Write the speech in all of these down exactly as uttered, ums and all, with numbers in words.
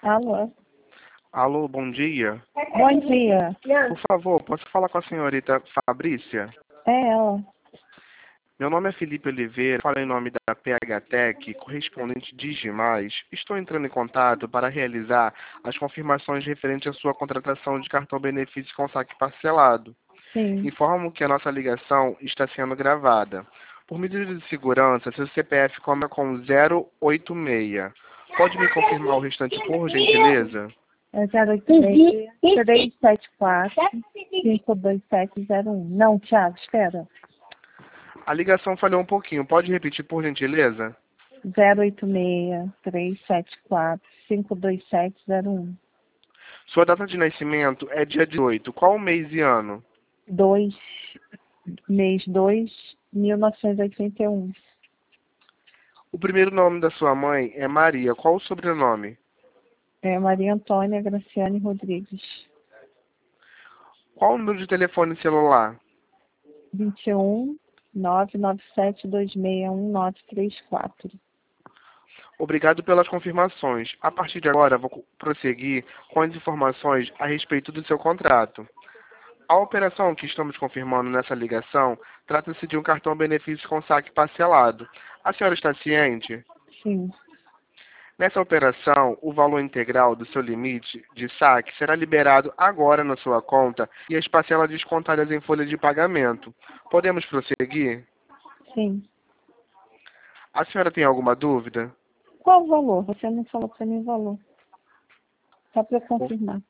Alô? Alô, bom dia. Bom dia. Por favor, posso falar com a senhorita Fabrícia? É ela. Meu nome é Felipe Oliveira, falo em nome da P H Tech, correspondente Digimais. Estou entrando em contato para realizar as confirmações referentes à sua contratação de cartão benefício com saque parcelado. Sim. Informo que a nossa ligação está sendo gravada. Por medida de segurança, seu C P F começa com zero oito seis. Pode me confirmar o restante, por gentileza? É zero oito seis, três sete quatro, cinco dois sete zero um. Não, Thiago, espera. A ligação falhou um pouquinho. Pode repetir, por gentileza? zero oito seis, três sete quatro, cinco dois sete zero um. Sua data de nascimento é dia dezoito. Qual mês e ano? dois, mês dois, mil novecentos e oitenta e um. O primeiro nome da sua mãe é Maria. Qual o sobrenome? É Maria Antônia Graciane Rodrigues. Qual o número de telefone celular? vinte e um, nove nove sete dois seis um nove três quatro. Obrigado pelas confirmações. A partir de agora, vou prosseguir com as informações a respeito do seu contrato. A operação que estamos confirmando nessa ligação trata-se de um cartão benefício com saque parcelado. A senhora está ciente? Sim. Nessa operação, o valor integral do seu limite de saque será liberado agora na sua conta e as parcelas descontadas em folha de pagamento. Podemos prosseguir? Sim. A senhora tem alguma dúvida? Qual o valor? Você não falou para mim o valor. Só para confirmar.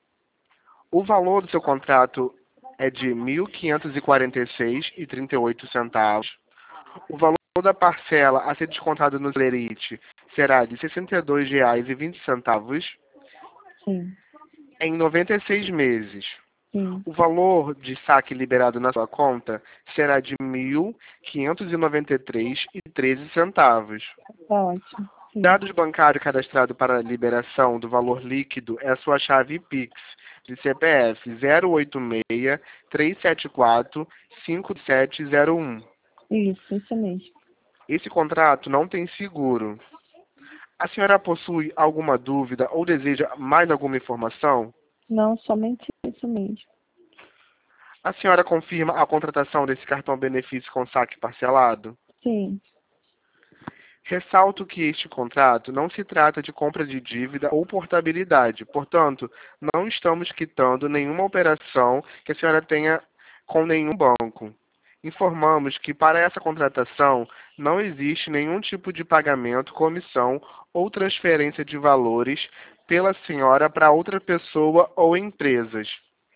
O valor do seu contrato é de mil quinhentos e quarenta e seis reais e trinta e oito centavos. O valor da parcela a ser descontado no Lerite será de sessenta e dois reais e vinte centavos Sim. em noventa e seis meses. Sim. O valor de saque liberado na sua conta será de mil quinhentos e noventa e três reais e treze centavos. Tá ótimo. Sim. Dados bancários cadastrados para a liberação do valor líquido é a sua chave Pix de C P F zero oito seis, três sete quatro, cinco sete zero um. Isso, isso mesmo. Esse contrato não tem seguro. A senhora possui alguma dúvida ou deseja mais alguma informação? Não, somente isso mesmo. A senhora confirma a contratação desse cartão benefício com saque parcelado? Sim. Ressalto que este contrato não se trata de compra de dívida ou portabilidade, portanto, não estamos quitando nenhuma operação que a senhora tenha com nenhum banco. Informamos que para essa contratação não existe nenhum tipo de pagamento, comissão ou transferência de valores pela senhora para outra pessoa ou empresas.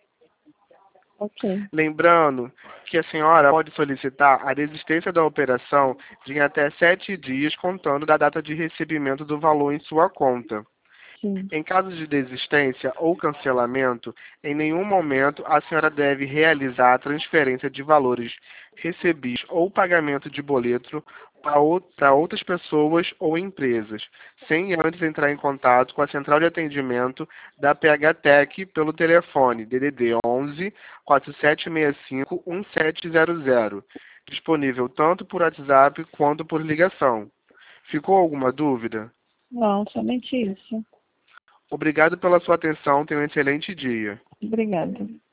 Ok. Lembrando que a senhora pode solicitar a desistência da operação de em até sete dias, contando da data de recebimento do valor em sua conta. Sim. Em caso de desistência ou cancelamento, em nenhum momento a senhora deve realizar a transferência de valores recebidos ou pagamento de boleto para outras pessoas ou empresas, sem antes entrar em contato com a central de atendimento da P H Tech pelo telefone D D D onze, quatro sete seis cinco, um sete zero zero, disponível tanto por WhatsApp quanto por ligação. Ficou alguma dúvida? Não, somente isso. Obrigado pela sua atenção. Tenha um excelente dia. Obrigada.